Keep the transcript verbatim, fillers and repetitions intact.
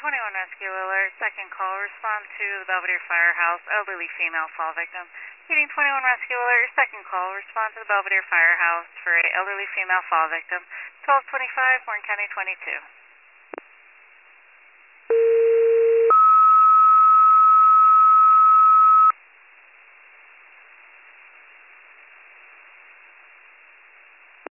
twenty-one Rescue Alert, second call, respond to the Belvedere Firehouse, elderly female fall victim. Heating twenty-one Rescue Alert, second call, respond to the Belvedere Firehouse for a elderly female fall victim, twelve twenty-five, Warren County twenty-two.